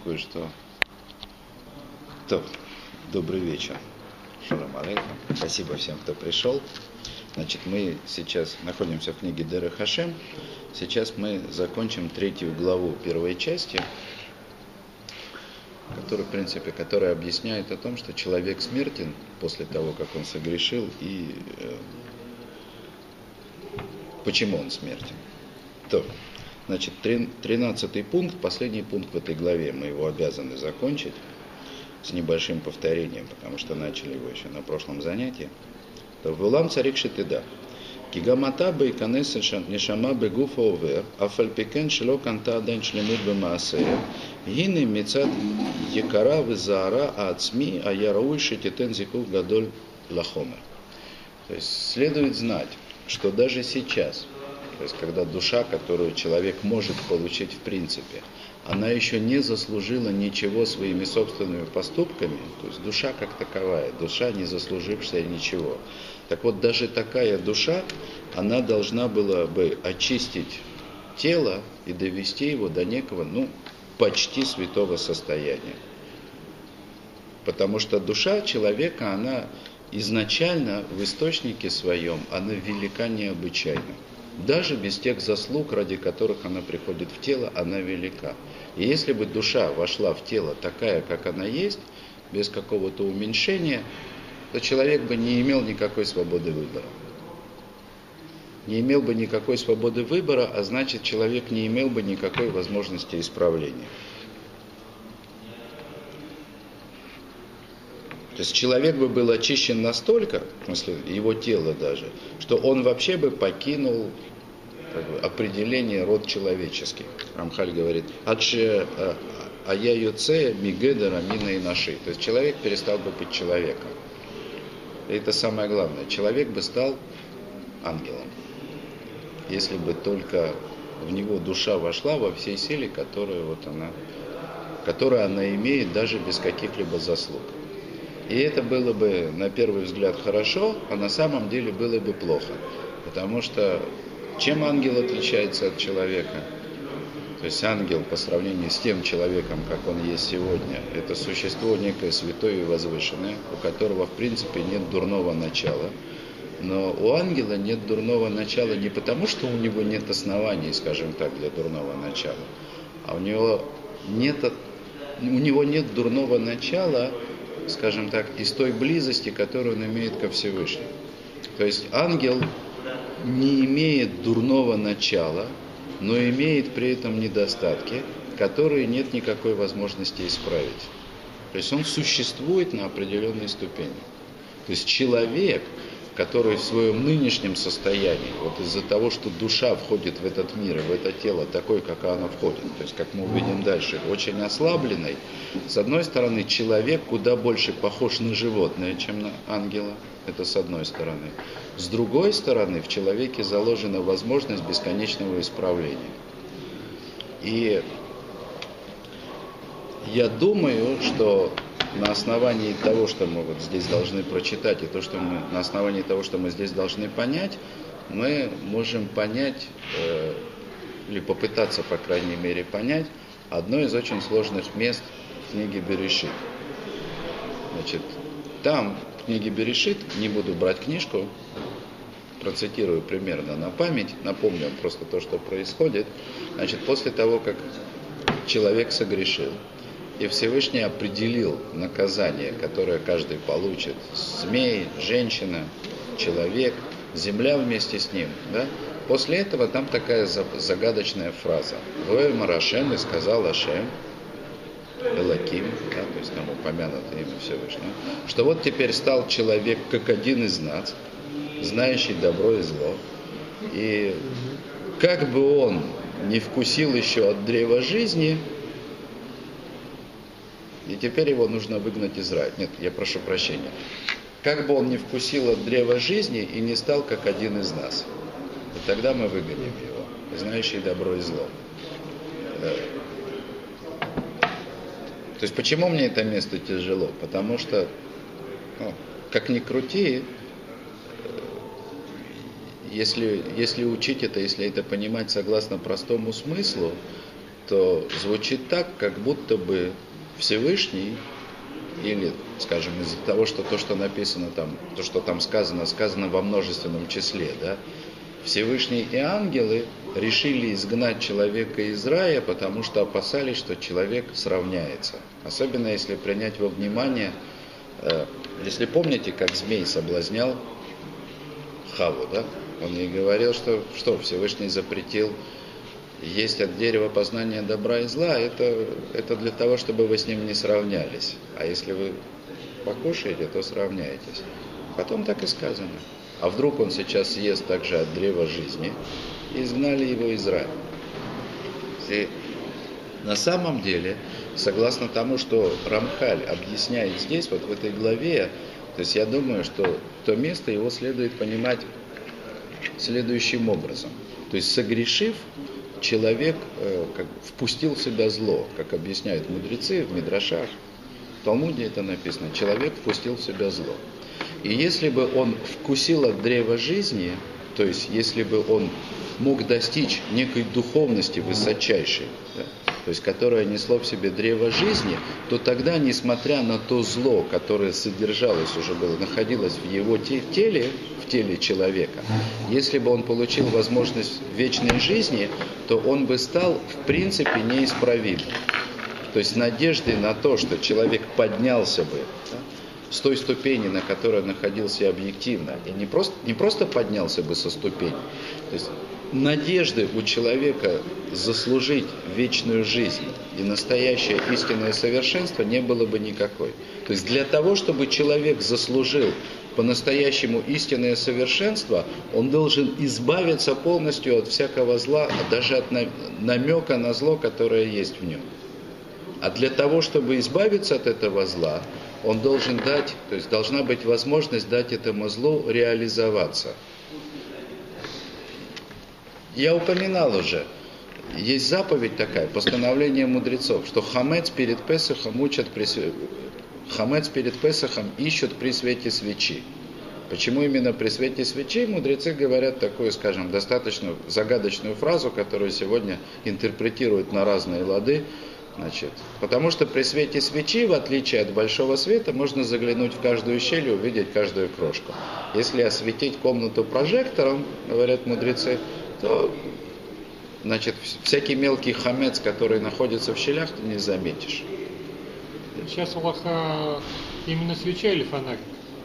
кое-что. Добрый вечер. Шалом алейкум. Спасибо всем, кто пришел. Значит, мы сейчас находимся в книге Дерех Хашем. Сейчас мы закончим 3 главу первой части, которая объясняет о том, что человек смертен после того, как он согрешил, и почему он смертен. Значит, 13 пункт, последний пункт в этой главе, мы его обязаны закончить с небольшим повторением, потому что начали его еще на прошлом занятии. Вулам царик шетеда. Кигамата бейканес нешама бегуфа овер, афальпикен шло канта ден шлемут бемаасея, гины мецад якара визаара аацми, а ярауй шетитен зикув гадоль лахомер. То есть следует знать, что даже сейчас, то есть когда душа, которую человек может получить в принципе, она еще не заслужила ничего своими собственными поступками, то есть душа как таковая, душа, не заслужившая ничего. Так вот, даже такая душа, она должна была бы очистить тело и довести его до некого, почти святого состояния. Потому что душа человека, она изначально в источнике своем, она велика необычайно. Даже без тех заслуг, ради которых она приходит в тело, она велика. И если бы душа вошла в тело такая, как она есть, без какого-то уменьшения, то человек бы не имел никакой свободы выбора. Не имел бы никакой свободы выбора, а значит, человек не имел бы никакой возможности исправления. То есть человек бы был очищен настолько, в смысле его тело даже, что он вообще бы покинул определение род человеческий. Рамхаль говорит, адше ая юце мигедера мина и наши. То есть человек перестал бы быть человеком. И это самое главное. Человек бы стал ангелом, если бы только в него душа вошла во всей силе, которую она имеет даже без каких-либо заслуг. И это было бы на первый взгляд хорошо, а на самом деле было бы плохо. Потому что чем ангел отличается от человека? То есть ангел по сравнению с тем человеком, как он есть сегодня, это существо некое святое и возвышенное, у которого в принципе нет дурного начала. Но у ангела нет дурного начала не потому, что у него нет оснований, скажем так, для дурного начала, а у него нет дурного начала, скажем так, из той близости, которую он имеет ко Всевышнему. То есть ангел не имеет дурного начала, но имеет при этом недостатки, которые нет никакой возможности исправить. То есть он существует на определенной ступени. То есть человек, который в своем нынешнем состоянии, вот из-за того, что душа входит в этот мир, в это тело, такой, как она входит, то есть, как мы увидим дальше, очень ослабленной, с одной стороны, человек куда больше похож на животное, чем на ангела, это с одной стороны. С другой стороны, в человеке заложена возможность бесконечного исправления. И я думаю, что на основании того, что мы вот здесь должны прочитать, и на основании того, что мы здесь должны понять, мы можем понять, или попытаться, по крайней мере, понять, одно из очень сложных мест в книге Берешит. Значит, там, в книге Берешит, не буду брать книжку, процитирую примерно на память, напомню просто то, что происходит. Значит, после того, как человек согрешил, и Всевышний определил наказание, которое каждый получит. Змей, женщина, человек, земля вместе с ним. Да? После этого там такая загадочная фраза. Воэль Марашем, и сказал Ашем, Элаким, да, то есть там упомянуто имя Всевышнего, что вот теперь стал человек как один из нас, знающий добро и зло. И как бы он не вкусил еще от древа жизни, и теперь его нужно выгнать из рая. Нет, я прошу прощения. Как бы он не вкусил от древа жизни и не стал как один из нас. И тогда мы выгоним его, знающий добро и зло. То есть почему мне это место тяжело? Потому что, как ни крути, если учить это, если это понимать согласно простому смыслу, то звучит так, как будто бы Всевышний, или, скажем, из-за того, что то, что написано там, то, что там сказано, сказано во множественном числе, да, Всевышний и ангелы решили изгнать человека из рая, потому что опасались, что человек сравняется. Особенно если принять во внимание, если помните, как змей соблазнял Хаву, да? Он ей говорил, что Всевышний запретил есть от дерева познания добра и зла, это для того, чтобы вы с ним не сравнялись. А если вы покушаете, то сравняетесь. Потом так и сказано. А вдруг он сейчас съест также от древа жизни, и изгнали его из рая. И на самом деле, согласно тому, что Рамхаль объясняет здесь, вот в этой главе, то есть я думаю, что то место его следует понимать следующим образом. То есть согрешив, человек впустил в себя зло, как объясняют мудрецы в Мидрашах, в Талмуде это написано, человек впустил в себя зло. И если бы он вкусил от древа жизни, то есть если бы он мог достичь некой духовности высочайшей, да, то есть которое несло в себе древо жизни, то тогда, несмотря на то зло, которое содержалось, уже было, находилось в его теле, в теле человека, если бы он получил возможность вечной жизни, то он бы стал, в принципе, неисправимым. То есть надеждой на то, что человек поднялся бы, да, с той ступени, на которой находился объективно, и не просто поднялся бы со ступени, то есть надежды у человека заслужить вечную жизнь и настоящее истинное совершенство не было бы никакой. То есть для того, чтобы человек заслужил по-настоящему истинное совершенство, он должен избавиться полностью от всякого зла, даже от намека на зло, которое есть в нем. А для того, чтобы избавиться от этого зла, он должен дать, то есть должна быть возможность дать этому злу реализоваться. Я упоминал уже, есть заповедь такая, постановление мудрецов, что хамец перед Песахом ищут при свете свечи. Почему именно при свете свечи? Мудрецы говорят такую, скажем, достаточно загадочную фразу, которую сегодня интерпретируют на разные лады. Значит, потому что при свете свечи, в отличие от большого света, можно заглянуть в каждую щель и увидеть каждую крошку. Если осветить комнату прожектором, говорят мудрецы, то, значит, всякий мелкий хамец, который находится в щелях, ты не заметишь. Сейчас Аллаха именно свеча или фонарик?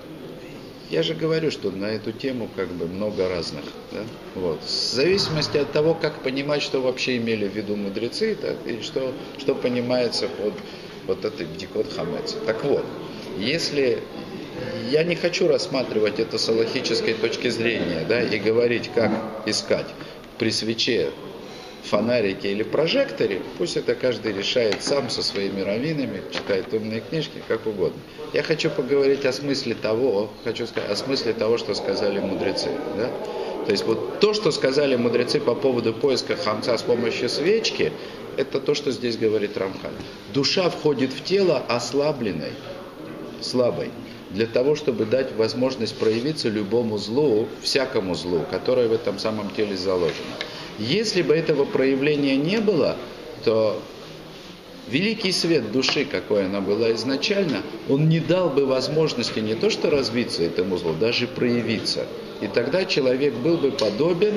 Я же говорю, что на эту тему как бы много разных. Да? Вот. В зависимости от того, как понимать, что вообще имели в виду мудрецы, так, и что понимается под вот этой бдикот хамец. Так вот, если я не хочу рассматривать это с алахической точки зрения, да, и говорить, как искать при свече, фонарике или прожекторе, пусть это каждый решает сам со своими раввинами, читает умные книжки, как угодно. Я хочу поговорить о смысле того, что сказали мудрецы. Да? То есть вот то, что сказали мудрецы по поводу поиска хамца с помощью свечки, это то, что здесь говорит Рамхаль. Душа входит в тело ослабленной, слабой, для того, чтобы дать возможность проявиться любому злу, всякому злу, которое в этом самом теле заложено. Если бы этого проявления не было, то великий свет души, какой она была изначально, он не дал бы возможности не то что развиться этому злу, даже проявиться. И тогда человек был бы подобен,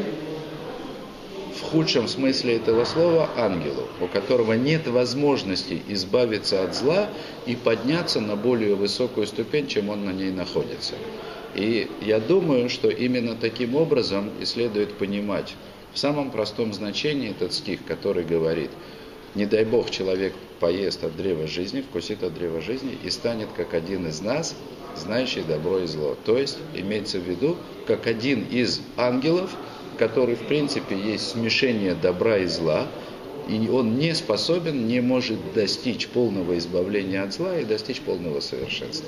в худшем смысле этого слова, ангелу, у которого нет возможности избавиться от зла и подняться на более высокую ступень, чем он на ней находится. И я думаю, что именно таким образом и следует понимать в самом простом значении этот стих, который говорит: не дай Бог человек поест от древа жизни, вкусит от древа жизни и станет как один из нас, знающий добро и зло. То есть имеется в виду, как один из ангелов, который в принципе есть смешение добра и зла, и он не способен, не может достичь полного избавления от зла и достичь полного совершенства.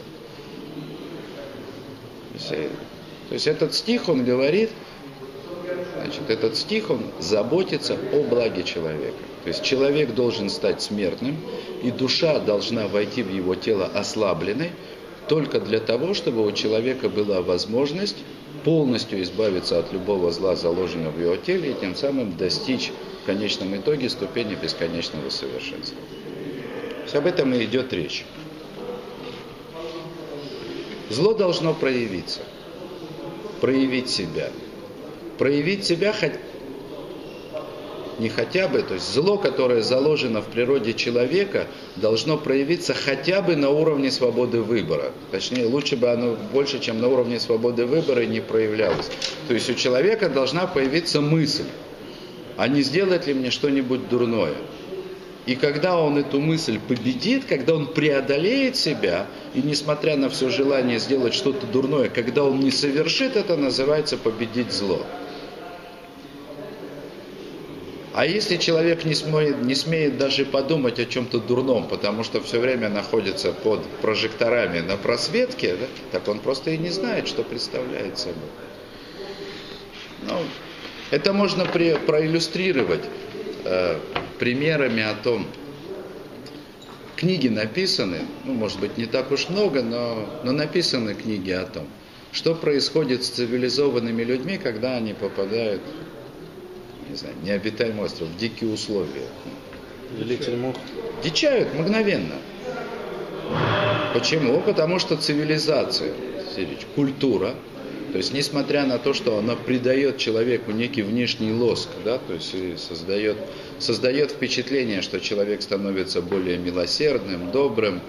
То есть этот стих, он говорит, этот стих, он заботится о благе человека. То есть человек должен стать смертным, и душа должна войти в его тело ослабленной, только для того, чтобы у человека была возможность полностью избавиться от любого зла, заложенного в его теле, и тем самым достичь в конечном итоге ступени бесконечного совершенства. То есть об этом и идет речь. Зло должно проявиться, проявить себя. Проявить себя не хотя бы, то есть зло, которое заложено в природе человека, должно проявиться хотя бы на уровне свободы выбора. Точнее, лучше бы оно больше, чем на уровне свободы выбора, не проявлялось. То есть у человека должна появиться мысль, а не сделать ли мне что-нибудь дурное. И когда он эту мысль победит, когда он преодолеет себя, и несмотря на все желание сделать что-то дурное, когда он не совершит, это называется победить зло. А если человек не смеет даже подумать о чем-то дурном, потому что все время находится под прожекторами на просветке, да, так он просто и не знает, что представляет собой. Это можно проиллюстрировать примерами о том. Книги написаны, может быть, не так уж много, но написаны книги о том, что происходит с цивилизованными людьми, когда они попадают, не знаю, необитаемый остров, в дикие условия. Дичают мгновенно. Почему? Потому что цивилизация, культура, то есть несмотря на то, что она придает человеку некий внешний лоск, да, то есть и создает впечатление, что человек становится более милосердным, добрым,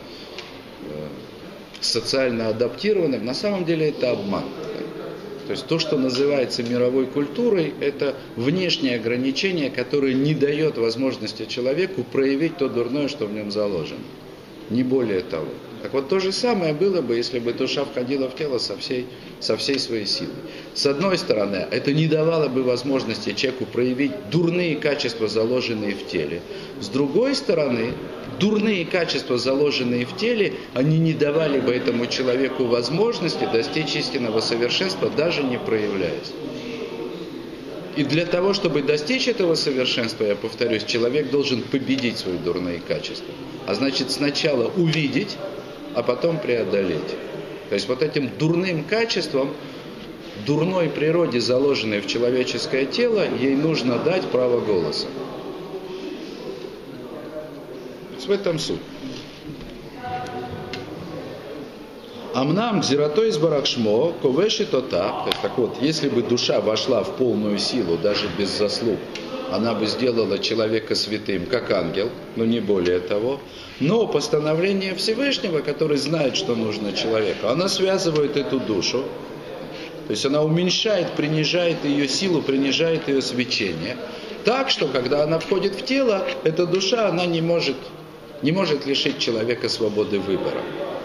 социально адаптированным, на самом деле это обман. То есть то, что называется мировой культурой, это внешнее ограничение, которое не дает возможности человеку проявить то дурное, что в нем заложено. Не более того. Так вот, то же самое было бы, если бы душа входила в тело со всей своей силой. С одной стороны, это не давало бы возможности человеку проявить дурные качества, заложенные в теле. С другой стороны, дурные качества, заложенные в теле, они не давали бы этому человеку возможности достичь истинного совершенства, даже не проявляясь. И для того, чтобы достичь этого совершенства, я повторюсь, человек должен победить свои дурные качества. А значит, сначала увидеть, а потом преодолеть. То есть вот этим дурным качеством, дурной природе, заложенной в человеческое тело, ей нужно дать право голоса. В этом суть. Амнам гзиратой из барахшмо, ковеши тота. То есть, так вот, если бы душа вошла в полную силу, даже без заслуг, она бы сделала человека святым, как ангел, но не более того. Но постановление Всевышнего, который знает, что нужно человеку, она связывает эту душу, то есть она уменьшает, принижает ее силу, принижает ее свечение, так что, когда она входит в тело, эта душа, она не может лишить человека свободы выбора.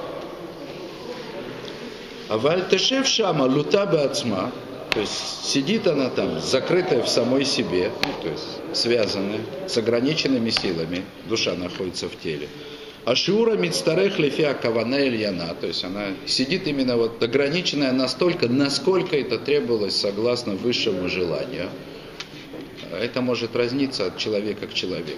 А вальтешев шама лута беацма, то есть сидит она там, закрытая в самой себе, то есть связанная, с ограниченными силами, душа находится в теле. А шиура мицтарех лефиа кавана эльяна, то есть она сидит именно вот ограниченная настолько, насколько это требовалось согласно высшему желанию. Это может разниться от человека к человеку.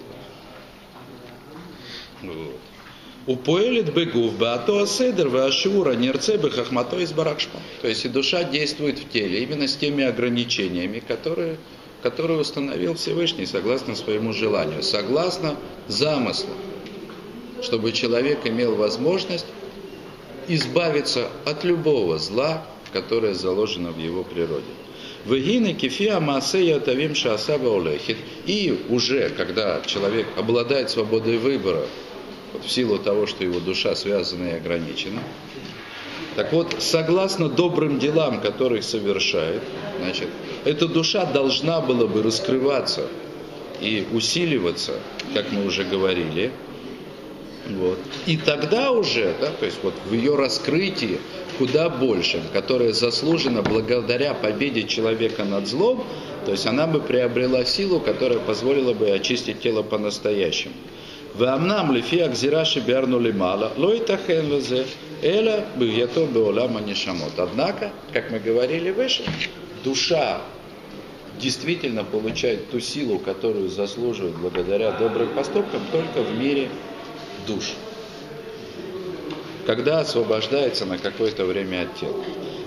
Упоэлит бегув баато аседер ваашиура нерце бехахмато из барахшма. То есть и душа действует в теле именно с теми ограничениями, которые установил Всевышний согласно своему желанию, согласно замыслу, чтобы человек имел возможность избавиться от любого зла, которое заложено в его природе. Вегины кефиа маасея тавим шаасаба олехит. И уже, когда человек обладает свободой выбора, вот в силу того, что его душа связана и ограничена, так вот, согласно добрым делам, которые совершает, значит, эта душа должна была бы раскрываться и усиливаться, как мы уже говорили. Вот. И тогда уже, да, то есть вот в ее раскрытии куда больше, которое заслужено благодаря победе человека над злом, то есть она бы приобрела силу, которая позволила бы очистить тело по-настоящему. Вамнам лифи акзираши биарну лимала, лойтахен лазе, эла бигьято беолама нишамот. Однако, как мы говорили выше, душа действительно получает ту силу, которую заслуживает благодаря добрым поступкам только в мире душ, когда освобождается на какое-то время от тела.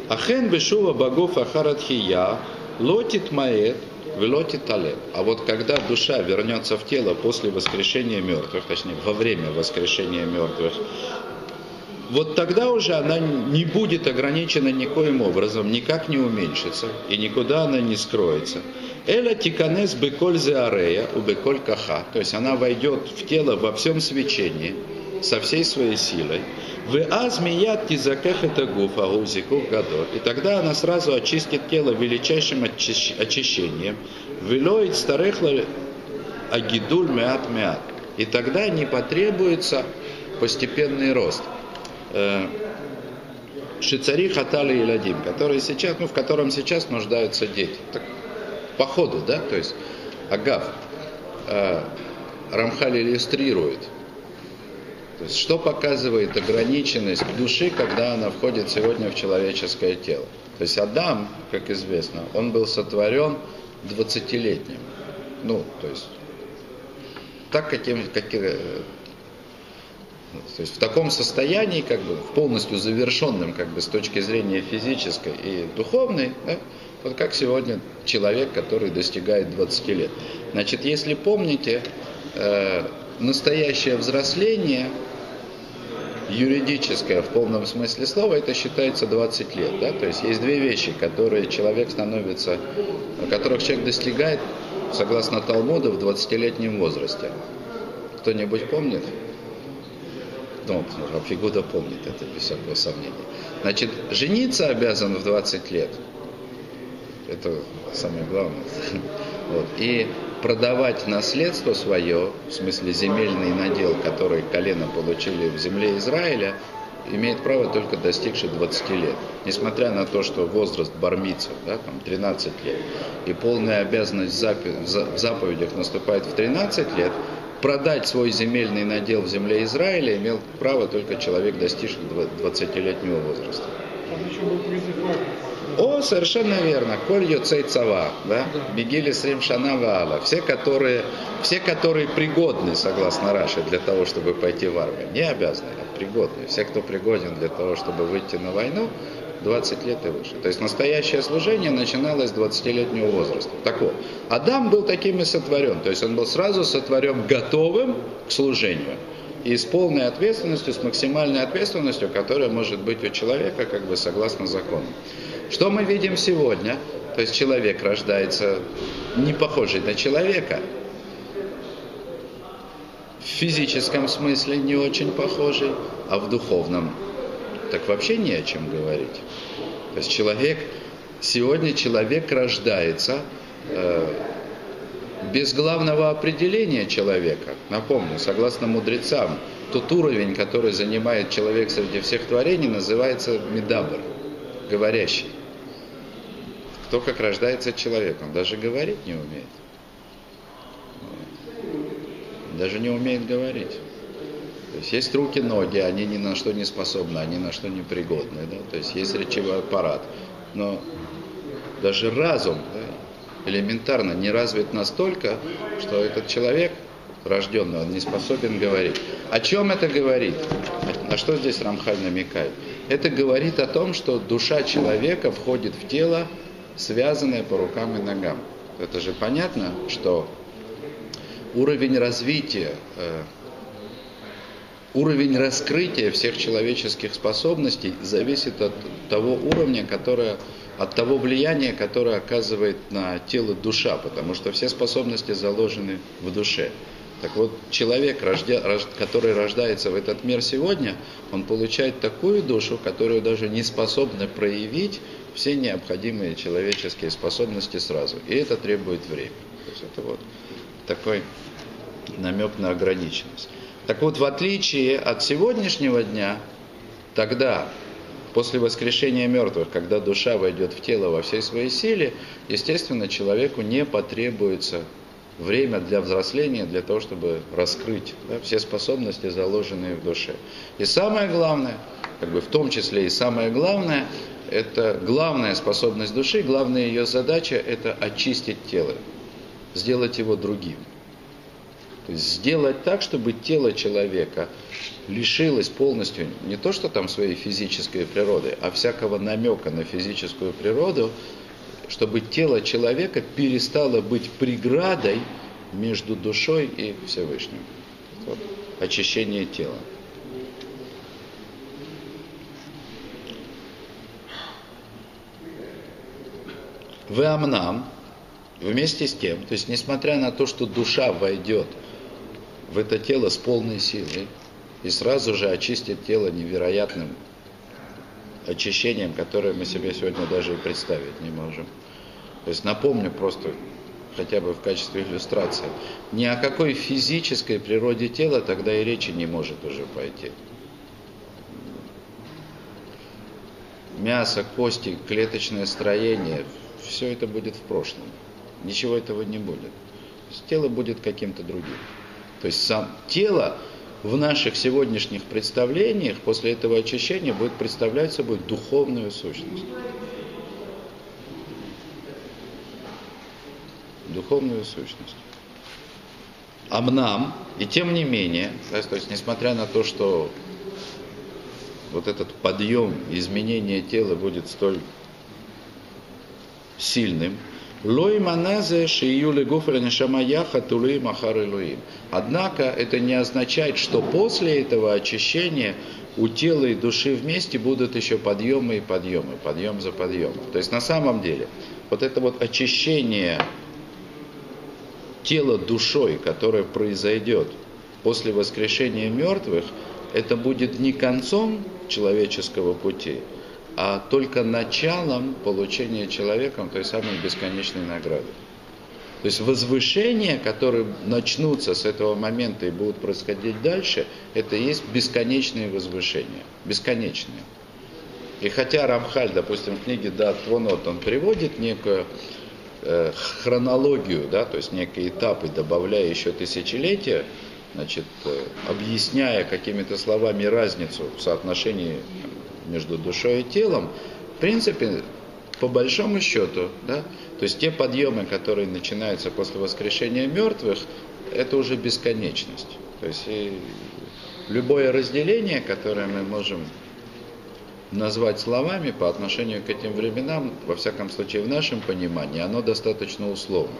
Ахен бешува богов ахаратхия, лотит маэт, велотит алет. А вот когда душа вернется в тело после воскрешения мертвых, точнее во время воскрешения мертвых, вот тогда уже она не будет ограничена никоим образом, никак не уменьшится, и никуда она не скроется. Эля тиканес беколь зеарея, у беколь каха, то есть она войдет в тело во всем свечении, со всей своей силой. В азмият тизаках это гуфа гузику гадор. И тогда она сразу очистит тело величайшим очищением. Велоид старехла агидуль меат меат. И тогда не потребуется постепенный рост. Шицари хатали и ладим, в котором сейчас нуждаются дети. Так, по ходу, да, то есть Агав, Рамхаль иллюстрирует. То есть, что показывает ограниченность души, когда она входит сегодня в человеческое тело. То есть Адам, как известно, он был сотворен 20-летним. Ну, то есть, так то есть в таком состоянии, как бы, полностью завершенным, как бы, с точки зрения физической и духовной, да, вот как сегодня человек, который достигает 20 лет. Значит, если помните, настоящее взросление, юридическое в полном смысле слова, это считается 20 лет. Да? То есть есть две вещи, которых человек достигает, согласно Талмуду, в 20-летнем возрасте. Кто-нибудь помнит? Ну, Рафигуда помнит это, без всякого сомнения. Значит, жениться обязан в 20 лет. Это самое главное. Вот. И продавать наследство свое, в смысле земельный надел, который колено получили в земле Израиля, имеет право только достигший 20 лет. Несмотря на то, что возраст бар-мицва, да, там 13 лет, и полная обязанность в заповедях наступает в 13 лет, продать свой земельный надел в земле Израиля имел право только человек, достигший 20-летнего возраста. О, совершенно верно. Коль йоцей цава, да? Бегили срим шана ваала. Все, которые пригодны, согласно Раши, для того, чтобы пойти в армию. Не обязаны, а пригодны. Все, кто пригоден для того, чтобы выйти на войну, 20 лет и выше. То есть настоящее служение начиналось с 20-летнего возраста. Так вот, Адам был таким и сотворен. То есть он был сразу сотворен готовым к служению. И с полной ответственностью, с максимальной ответственностью, которая может быть у человека, как бы согласно закону. Что мы видим сегодня? То есть человек рождается не похожий на человека. В физическом смысле не очень похожий, а в духовном так вообще не о чем говорить. То есть сегодня человек рождается без главного определения человека. Напомню, согласно мудрецам, тот уровень, который занимает человек среди всех творений, называется медабр, говорящий. Кто как рождается человек, он даже говорить не умеет. Даже не умеет говорить. То есть есть руки, ноги, они ни на что не способны, они ни на что не пригодны. Да? То есть есть речевой аппарат. Но даже разум, да, элементарно не развит настолько, что этот человек, рожденный, он не способен говорить. О чем это говорит? На что здесь Рамхаль намекает? Это говорит о том, что душа человека входит в тело, связанное по рукам и ногам. Это же понятно, что уровень развития, уровень раскрытия всех человеческих способностей зависит от того уровня, от того влияния, которое оказывает на тело душа, потому что все способности заложены в душе. Так вот, человек, который рождается в этот мир сегодня, он получает такую душу, которую даже не способна проявить все необходимые человеческие способности сразу. И это требует времени. То есть это вот такой намек на ограниченность. Так вот, в отличие от сегодняшнего дня, тогда, после воскрешения мертвых, когда душа войдет в тело во всей своей силе, естественно, человеку не потребуется время для взросления, для того, чтобы раскрыть, да, все способности, заложенные в душе. И самое главное, как бы в том числе и самое главное, это главная способность души, главная ее задача – это очистить тело, сделать его другим. То есть сделать так, чтобы тело человека лишилось полностью не то, что там своей физической природы, а всякого намека на физическую природу, чтобы тело человека перестало быть преградой между душой и Всевышним. Вот. Очищение тела. Веамнам, вместе с тем, то есть несмотря на то, что душа войдет в это тело с полной силой и сразу же очистит тело невероятным очищением, которое мы себе сегодня даже и представить не можем. То есть напомню просто, хотя бы в качестве иллюстрации, ни о какой физической природе тела тогда и речи не может уже пойти. Мясо, кости, клеточное строение, все это будет в прошлом. Ничего этого не будет. То есть тело будет каким-то другим. То есть сам тело в наших сегодняшних представлениях после этого очищения будет представлять собой духовную сущность. Духовную сущность. Амнам, и тем не менее, то есть несмотря на то, что вот этот подъем, изменение тела будет столь сильным, однако это не означает, что после этого очищения у тела и души вместе будут еще подъемы и подъемы, подъем за подъемом. То есть на самом деле вот это вот очищение тела душой, которое произойдет после воскрешения мертвых, это будет не концом человеческого пути, а только началом получения человеком той самой бесконечной награды. То есть возвышения, которые начнутся с этого момента и будут происходить дальше, это и есть бесконечные возвышения. Бесконечные. И хотя Рамхаль, допустим, в книге Даат Твонот, он приводит некую хронологию, да, то есть некие этапы, добавляя еще тысячелетия, значит, объясняя какими-то словами разницу в соотношении между душой и телом, в принципе, по большому счету, да, то есть те подъемы, которые начинаются после воскрешения мертвых, это уже бесконечность. То есть и любое разделение, которое мы можем назвать словами по отношению к этим временам, во всяком случае в нашем понимании, оно достаточно условно.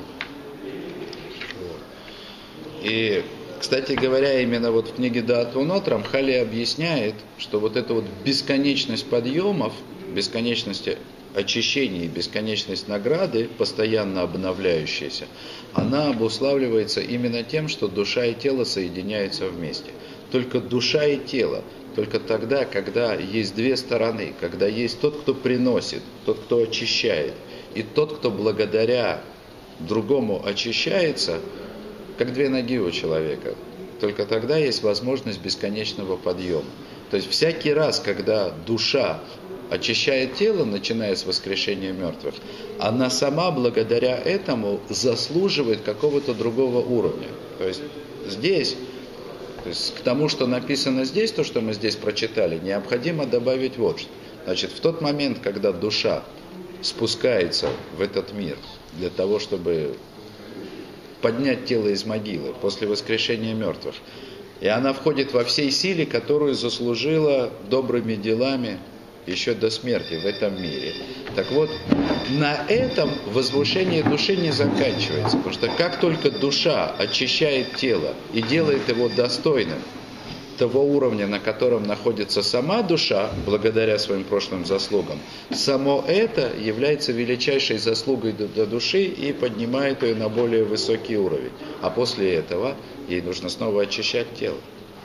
И, кстати говоря, именно вот в книге Даат Твонот Рамхали объясняет, что вот эта вот бесконечность подъемов, бесконечность очищения и бесконечность награды, постоянно обновляющаяся, она обуславливается именно тем, что душа и тело соединяются вместе. Только душа и тело, только тогда, когда есть две стороны, когда есть тот, кто приносит, тот, кто очищает, и тот, кто благодаря другому очищается, как две ноги у человека. Только тогда есть возможность бесконечного подъема. То есть всякий раз, когда душа очищает тело, начиная с воскрешения мертвых, она сама благодаря этому заслуживает какого-то другого уровня. То есть здесь, то есть к тому, что написано здесь, то, что мы здесь прочитали, необходимо добавить вот что. Значит, в тот момент, когда душа спускается в этот мир для того, чтобы поднять тело из могилы после воскрешения мертвых, и она входит во всей силе, которую заслужила добрыми делами еще до смерти в этом мире. Так вот, на этом возвышение души не заканчивается, потому что как только душа очищает тело и делает его достойным того уровня, на котором находится сама душа, благодаря своим прошлым заслугам, само это является величайшей заслугой для души и поднимает ее на более высокий уровень. А после этого ей нужно снова очищать тело.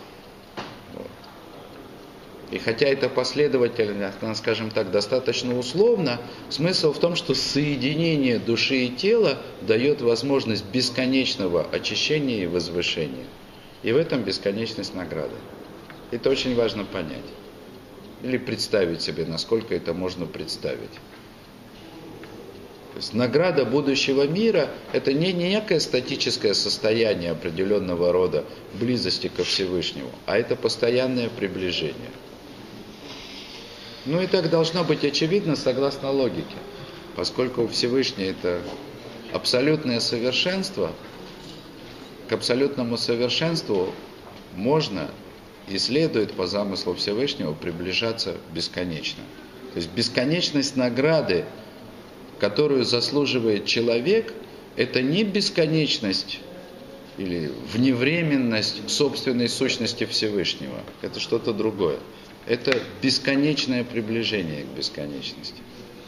И хотя это последовательно, скажем так, достаточно условно, смысл в том, что соединение души и тела дает возможность бесконечного очищения и возвышения. И в этом бесконечность награды. Это очень важно понять. Или представить себе, насколько это можно представить. То есть награда будущего мира – это не некое статическое состояние определенного рода близости ко Всевышнему, а это постоянное приближение. Ну и так должно быть очевидно согласно логике, поскольку Всевышний – это абсолютное совершенство, к абсолютному совершенству можно и следует по замыслу Всевышнего приближаться бесконечно. То есть бесконечность награды, которую заслуживает человек, это не бесконечность или вневременность собственной сущности Всевышнего. Это что-то другое. Это бесконечное приближение к бесконечности.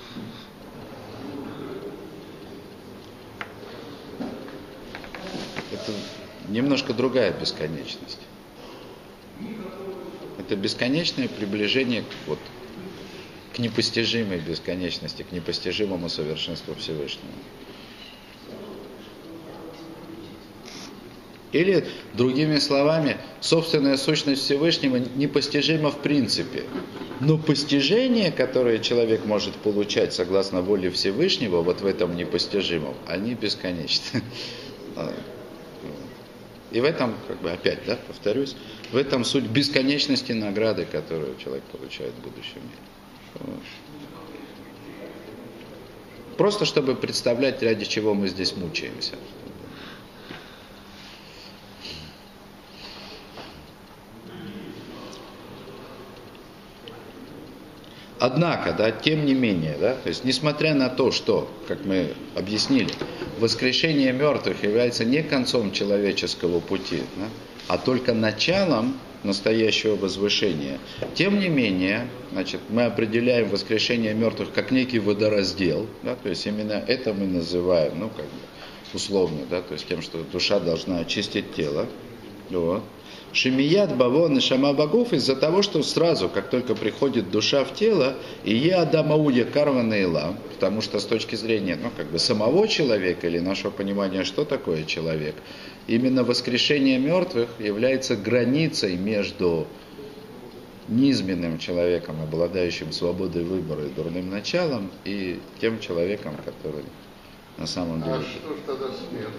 Это немножко другая бесконечность. Это бесконечное приближение к непостижимой бесконечности, к непостижимому совершенству Всевышнего. Или, другими словами, собственная сущность Всевышнего непостижима в принципе. Но постижения, которые человек может получать согласно воле Всевышнего, вот в этом непостижимом, они бесконечны. И в этом, опять, повторюсь, в этом суть бесконечности награды, которую человек получает в будущем мире. Просто чтобы представлять, ради чего мы здесь мучаемся. Однако, тем не менее, то есть, несмотря на то, что, как мы объяснили, воскрешение мертвых является не концом человеческого пути, а только началом настоящего возвышения, тем не менее, мы определяем воскрешение мертвых как некий водораздел, то есть именно это мы называем, условно, то есть тем, что душа должна очистить тело. Вот. Шемият, бавон и шама богов из-за того, что сразу, как только приходит душа в тело, и я адамауя карвана ила, потому что с точки зрения, самого человека или нашего понимания, что такое человек, именно воскрешение мертвых является границей между низменным человеком, обладающим свободой выбора и дурным началом, и тем человеком, который на самом деле... А что ж тогда смерть?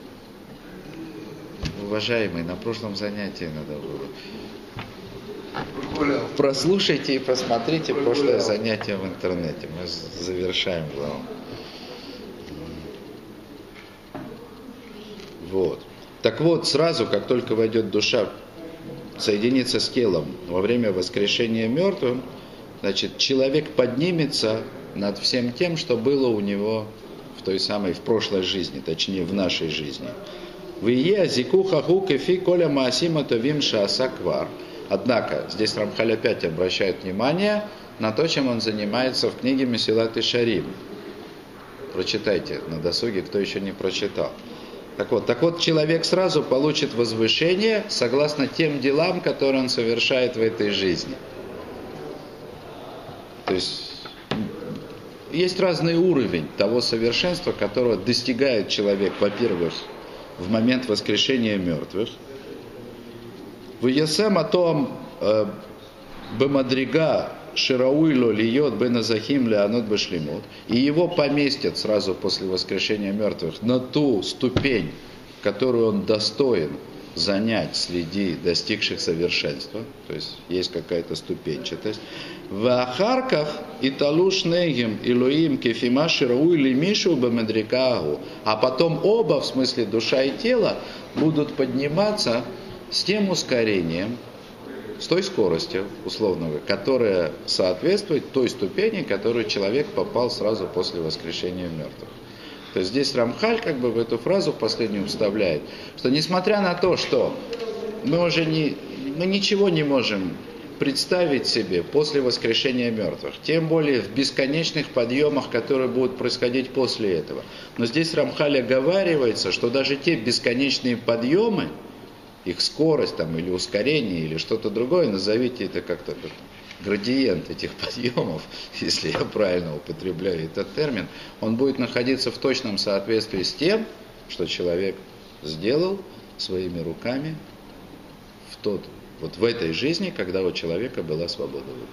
Уважаемый, на прошлом занятии надо было. Прогулял. Прослушайте и посмотрите прошлое занятие в интернете. Мы завершаем главу. Вот. Так вот, сразу, как только войдет душа, соединится с телом во время воскрешения мертвым, человек поднимется над всем тем, что было у него в прошлой жизни, точнее в нашей жизни. Однако, здесь Рамхаль опять обращает внимание на то, чем он занимается в книге Месилат Ишарим. Прочитайте на досуге, кто еще не прочитал. Так вот, человек сразу получит возвышение согласно тем делам, которые он совершает в этой жизни. То есть разный уровень того совершенства, которого достигает человек, во-первых, в момент воскрешения мертвых. В Ясем о том бемадрига ширауило льет беназахим леанот башлимут, и его поместят сразу после воскрешения мертвых на ту ступень, которую он достоин занять среди достигших совершенства, то есть есть какая-то ступенчатость. В ахарках и талуш негим илуим кефима ширауи лимишу бемадрикагу, а потом оба, в смысле душа и тело, будут подниматься с тем ускорением, с той скоростью, условно, которая соответствует той ступени, которую человек попал сразу после воскрешения мертвых. То есть здесь Рамхаль в эту фразу последнюю вставляет, что несмотря на то, что мы ничего не можем представить себе после воскрешения мертвых, тем более в бесконечных подъемах, которые будут происходить после этого. Но здесь Рамхаль оговаривается, что даже те бесконечные подъемы, их скорость или ускорение, или что-то другое, назовите это как-то градиент этих подъемов, если я правильно употребляю этот термин, он будет находиться в точном соответствии что человек сделал своими руками в этой жизни, когда у человека была свобода выбора.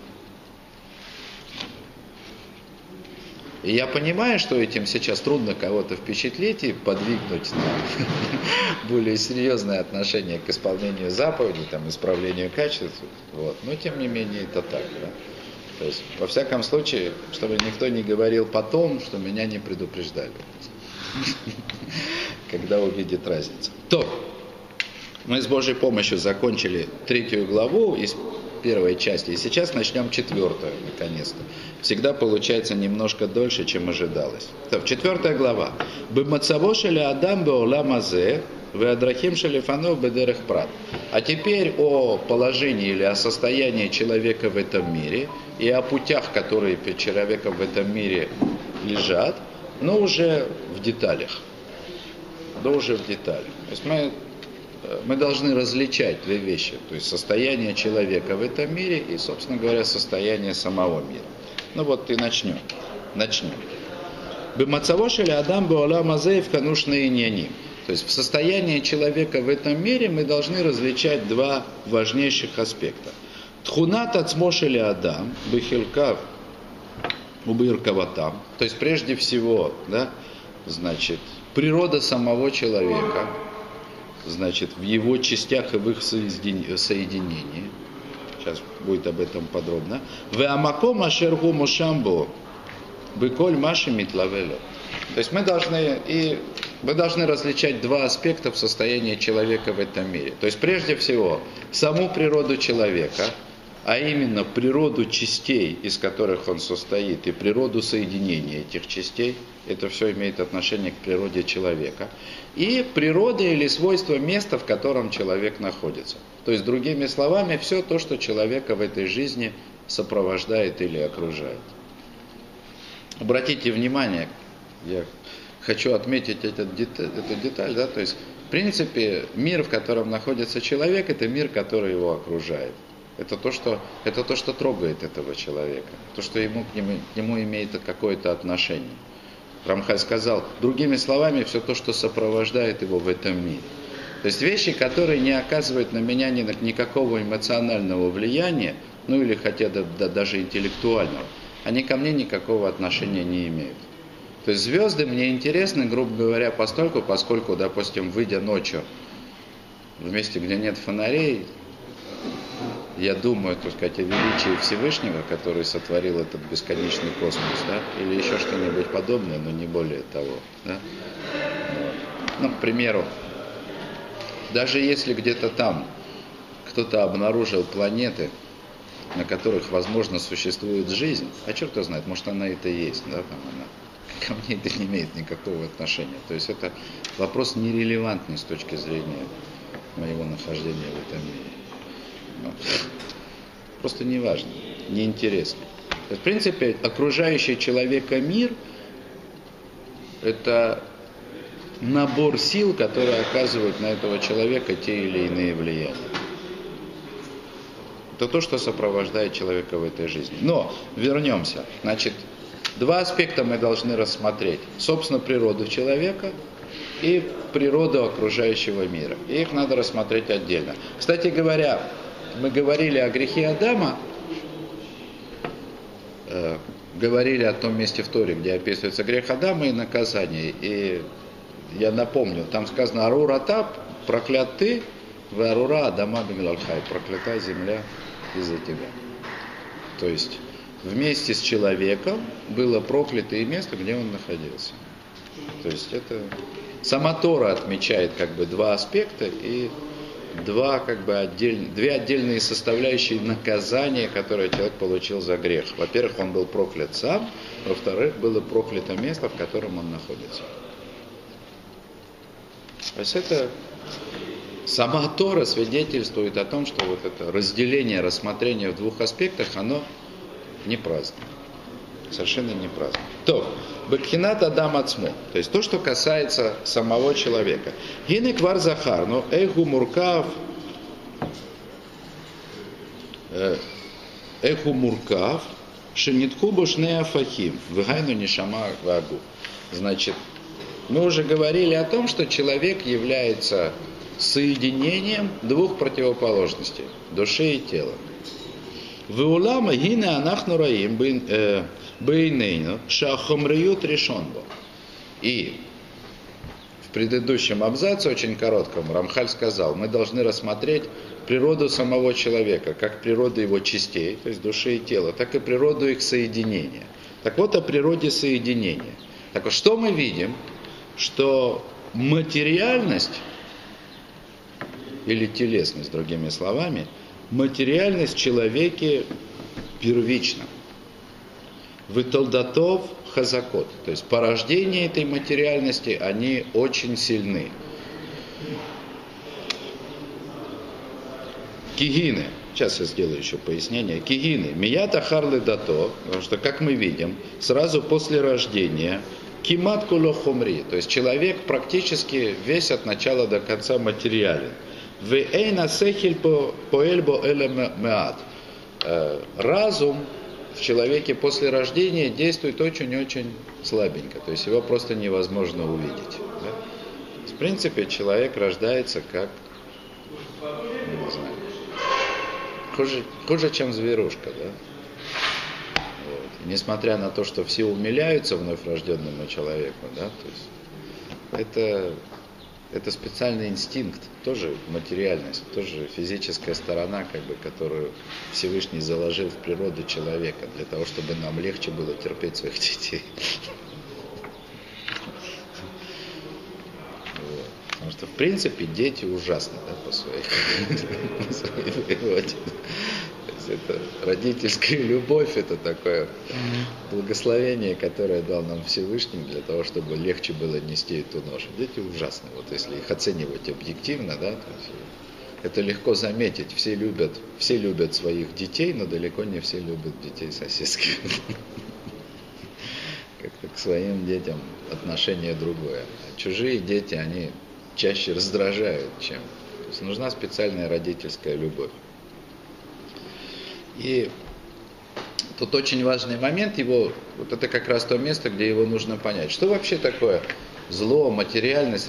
И я понимаю, что этим сейчас трудно кого-то впечатлить и подвигнуть на более серьезное отношение к исполнению заповедей, исправлению качеств. Но тем не менее это так. Да? То есть, во всяком случае, чтобы никто не говорил потом, что меня не предупреждали, когда увидит разницу. То, Мы с Божьей помощью закончили 3 главу из первой части, и сейчас начнем 4-ю, наконец-то. Всегда получается немножко дольше, чем ожидалось. 4 глава. «Бымацаво шели Адам беолам азе, веадрахим шелифанов бедерех прат». А теперь о положении или о состоянии человека в этом мире и о путях, которые перед человеком в этом мире лежат, но уже в деталях. То есть мы должны различать две вещи, то есть состояние человека в этом мире и, собственно говоря, состояние самого мира. Ну вот и начнем. Бымацаво шели Адам беолам азе вканушные иньяним. То есть в состоянии человека в этом мире мы должны различать два важнейших аспекта. Тхунат ацмо шели Адам бехилкав убиркаватам. То есть прежде всего, да, значит, природа самого человека, значит, в его частях и в их соединении. Сейчас будет об этом подробно. Веамаком ашергу мушамбо быколь маши митлавело. То есть мы должны различать два аспекта в состоянии человека в этом мире. То есть прежде всего саму природу человека, а именно природу частей, из которых он состоит, и природу соединения этих частей. Это все имеет отношение к природе человека. И природа или свойства места, в котором человек находится. То есть, другими словами, все то, что человека в этой жизни сопровождает или окружает. Обратите внимание, я хочу отметить эту деталь, да, то есть, в принципе, мир, в котором находится человек, это мир, который его окружает. Это то, что трогает этого человека, то, что к нему имеет какое-то отношение. Рамхаль сказал, другими словами, все то, что сопровождает его в этом мире. То есть вещи, которые не оказывают на меня никакого эмоционального влияния, ну или хотя даже интеллектуального, они ко мне никакого отношения не имеют. То есть звезды мне интересны, грубо говоря, поскольку, допустим, выйдя ночью в месте, где нет фонарей, я думаю, так сказать, о величии Всевышнего, который сотворил этот бесконечный космос, да, или еще что-нибудь подобное, но не более того. Да? Ну, к примеру, даже если где-то там кто-то обнаружил планеты, на которых, возможно, существует жизнь, а черт его знает, может, она это и есть, да, там она, ко мне это не имеет никакого отношения. То есть это вопрос нерелевантный с точки зрения моего нахождения в этом мире. Просто не важно, неинтересно. В принципе, окружающий человека мир – это набор сил, которые оказывают на этого человека те или иные влияния. Это то, что сопровождает человека в этой жизни. Но вернемся. Значит, два аспекта мы должны рассмотреть. Собственно, природу человека и природу окружающего мира. И их надо рассмотреть отдельно. Кстати говоря, мы говорили о грехе Адама, говорили о том месте в Торе, где описывается грех Адама и наказание. И я напомню, там сказано «Арура тап, проклят ты, в Арура Адама беглалхай, проклята земля из-за тебя». То есть вместе с человеком было проклято и место, где он находился. То есть это сама Тора отмечает как бы два аспекта и две отдельные составляющие наказания, которые человек получил за грех. Во-первых, он был проклят сам, во-вторых, было проклято место, в котором он находится. То есть это сама Тора свидетельствует о том, что вот это разделение, рассмотрение в двух аспектах, оно не праздно. Совершенно не праздно. То, бекхинат Адам ацмо, то есть то, что касается самого человека. Гине квар захар, но эху муркав, шинитху бошнея фахим, вгайну нишама вагу. Значит, мы уже говорили о том, что человек является соединением двух противоположностей, души и тела. Веулама гине анахну раим бейнейну шахомриют решонбо. И в предыдущем абзаце, очень коротком, Рамхаль сказал, мы должны рассмотреть природу самого человека, как природу его частей, то есть души и тела, так и природу их соединения. Так вот, о природе соединения. Так вот, что мы видим? Что материальность или телесность, другими словами, материальность в человеке первична. Витолдатов хазакот. То есть порождение этой материальности, они очень сильны. Кигины. Сейчас я сделаю еще пояснение. Кигины. Мията харлы дато. Потому что, как мы видим, сразу после рождения кимат куло хумри. То есть человек практически весь от начала до конца материален. Вэйна сехиль поэльбо элемеат. Разум в человеке после рождения действует очень-очень слабенько. То есть его просто невозможно увидеть. Да? В принципе, человек рождается как, не знаю, хуже, чем зверушка. Да? Вот. И несмотря на то, что все умиляются вновь рожденному человеку, да, то есть это специальный инстинкт, тоже материальность, тоже физическая сторона, как бы, которую Всевышний заложил в природу человека, для того, чтобы нам легче было терпеть своих детей. Потому что, в принципе, дети ужасны, да, по своей природе. Это родительская любовь, это такое благословение, которое дал нам Всевышний для того, чтобы легче было нести эту ношу. Дети ужасны, вот если их оценивать объективно, да, то это легко заметить. Все любят своих детей, но далеко не все любят детей соседских. Как-то к своим детям отношение другое. А чужие дети, они чаще раздражают, чем. То есть нужна специальная родительская любовь. И тут очень важный момент, вот это как раз то место, где его нужно понять. Что вообще такое зло, материальность?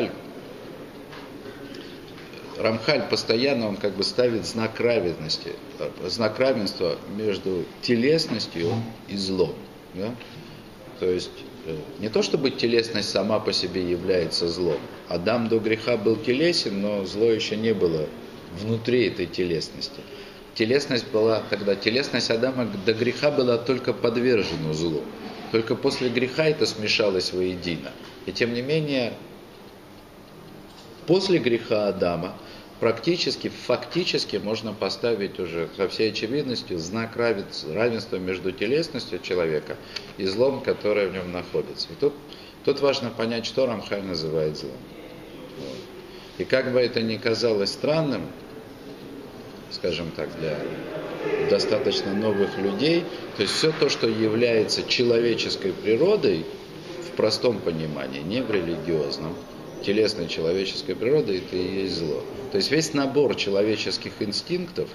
Рамхаль постоянно, он как бы ставит знак равенства между телесностью и злом. Да? То есть не то, чтобы телесность сама по себе является злом. Адам до греха был телесен, но зло еще не было внутри этой телесности. Телесность Адама до греха была только подвержена злу. Только после греха это смешалось воедино. И тем не менее, после греха Адама фактически можно поставить уже со всей очевидностью знак равенства между телесностью человека и злом, которое в нем находится. И тут важно понять, что Рамхаль называет злом. Вот. И как бы это ни казалось странным, скажем так, для достаточно новых людей, то есть все то, что является человеческой природой, в простом понимании, не в религиозном, телесной человеческой природой, это и есть зло. То есть весь набор человеческих инстинктов,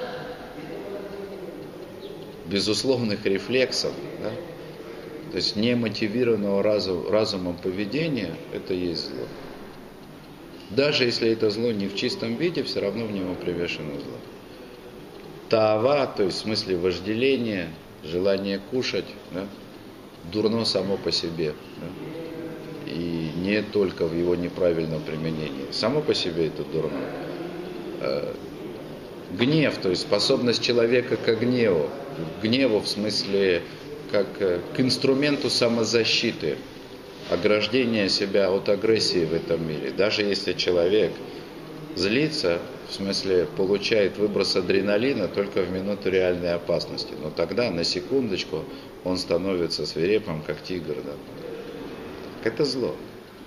безусловных рефлексов, да, то есть немотивированного разумом поведения, это и есть зло. Даже если это зло не в чистом виде, все равно в него привешено зло. Таава, то есть в смысле вожделение, желание кушать, да, дурно само по себе. Да, и не только в его неправильном применении. Само по себе это дурно. Гнев, то есть способность человека к гневу. Гневу в смысле как к инструменту самозащиты. Ограждение себя от агрессии в этом мире. Даже если человек злится, в смысле получает выброс адреналина только в минуту реальной опасности. Но тогда, на секундочку, он становится свирепым, как тигр. Да? Это зло.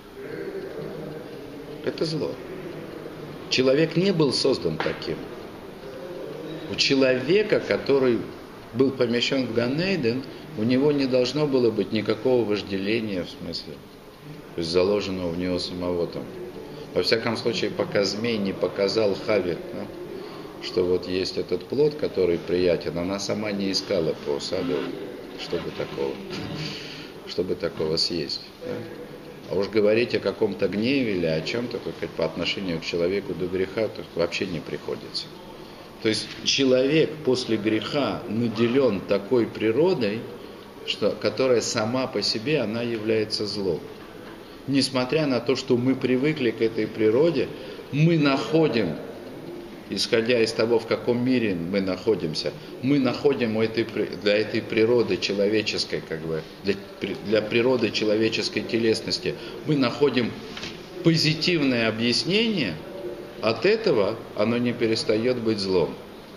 Это зло. Человек не был создан таким. У человека, который был помещен в Ганейден, у него не должно было быть никакого вожделения, в смысле, то есть заложенного в него самого там. Во всяком случае, пока змей не показал Хаве, да, что вот есть этот плод, который приятен, она сама не искала по саду, чтобы такого съесть. Да. А уж говорить о каком-то гневе или о чем-то по отношению к человеку до греха, то вообще не приходится. То есть человек после греха наделен такой природой, которая сама по себе, она является злом. Несмотря на то, что мы привыкли к этой природе, мы находим, исходя из того, в каком мире мы находимся, мы находим для этой природы человеческой, как бы, для природы человеческой телесности, мы находим позитивное объяснение, от этого оно не перестает быть злом.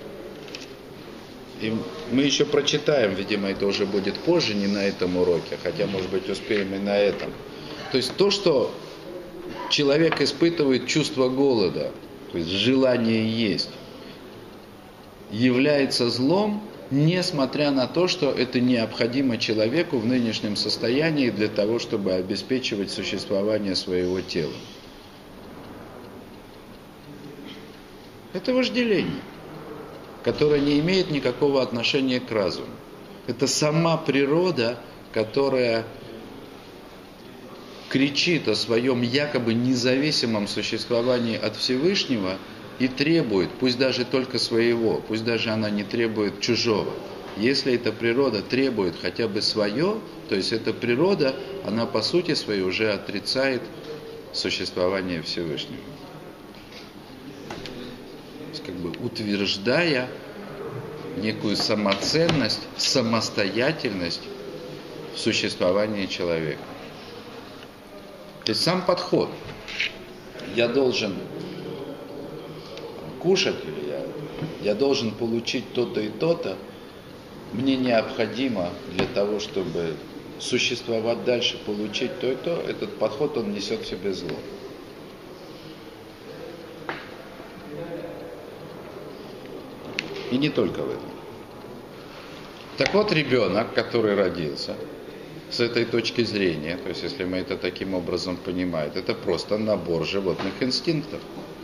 И мы еще прочитаем, видимо, это уже будет позже, не на этом уроке, хотя, может быть, успеем и на этом. То есть то, что человек испытывает чувство голода, то есть желание есть, является злом, несмотря на то, что это необходимо человеку в нынешнем состоянии для того, чтобы обеспечивать существование своего тела. Это вожделение, которое не имеет никакого отношения к разуму. Это сама природа, которая кричит о своем якобы независимом существовании от Всевышнего и требует, пусть даже только своего, пусть даже она не требует чужого. Если эта природа требует хотя бы свое, то есть эта природа, она по сути своей уже отрицает существование Всевышнего. То есть как бы утверждая некую самоценность, самостоятельность в существовании человека. То есть сам подход. Я должен кушать, или я должен получить то-то и то-то, мне необходимо для того, чтобы существовать дальше, получить то и то, этот подход, он несет в себе зло. И не только в этом. Так вот, ребенок, который родился, с этой точки зрения, то есть если мы это таким образом понимаем, это просто набор животных инстинктов.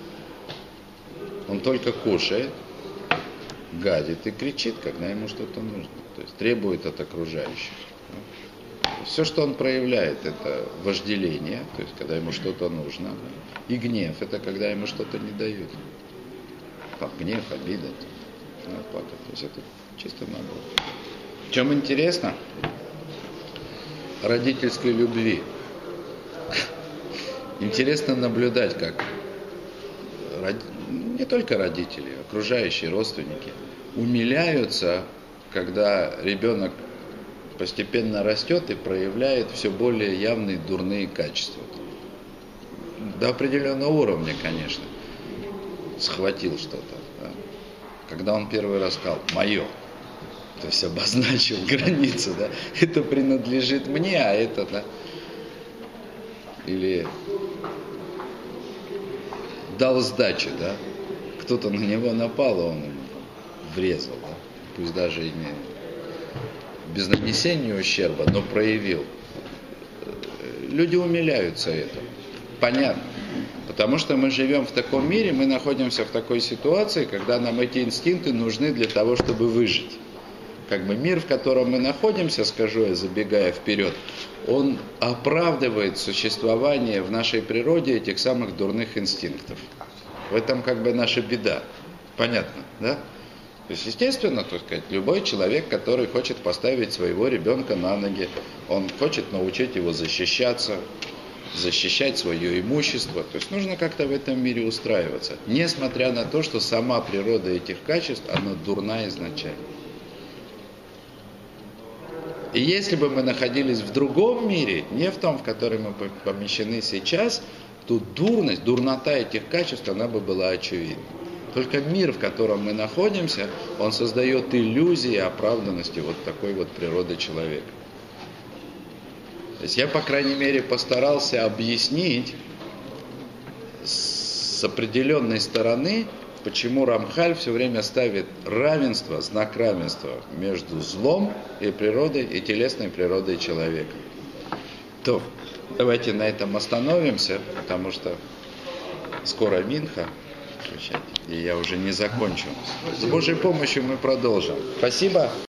Он только кушает, гадит и кричит, когда ему что-то нужно. То есть требует от окружающих. Все, что он проявляет, это вожделение, то есть когда ему что-то нужно. И гнев, это когда ему что-то не дают. Там гнев, обида, плакать. То есть это чисто набор. В чем интересно? Родительской любви. Интересно наблюдать, как не только родители, окружающие, родственники умиляются, когда ребенок постепенно растет и проявляет все более явные дурные качества. До определенного уровня, конечно, схватил что-то. Да? Когда он первый раз сказал «моё», то есть обозначил границу, да, это принадлежит мне, а это, да, или дал сдачи, да, кто-то на него напал, а он ему врезал, да, пусть даже и не без нанесения ущерба, но проявил. Люди умиляются этому. Понятно. Потому что мы живем в таком мире, мы находимся в такой ситуации, когда нам эти инстинкты нужны для того, чтобы выжить. Как бы мир, в котором мы находимся, скажу я, забегая вперед, он оправдывает существование в нашей природе этих самых дурных инстинктов. В этом как бы наша беда. Понятно, да? То есть, естественно, так сказать, любой человек, который хочет поставить своего ребенка на ноги, он хочет научить его защищаться, защищать свое имущество. То есть нужно как-то в этом мире устраиваться. Несмотря на то, что сама природа этих качеств, она дурна изначально. И если бы мы находились в другом мире, не в том, в который мы помещены сейчас, то дурность, дурнота этих качеств, она бы была очевидна. Только мир, в котором мы находимся, он создает иллюзии оправданности вот такой вот природы человека. То есть я, по крайней мере, постарался объяснить с определенной стороны, почему Рамхаль все время ставит равенство, знак равенства между злом и природой, и телесной природой человека. То, давайте на этом остановимся, потому что скоро Минха, и я уже не закончу. С Божьей помощью мы продолжим. Спасибо.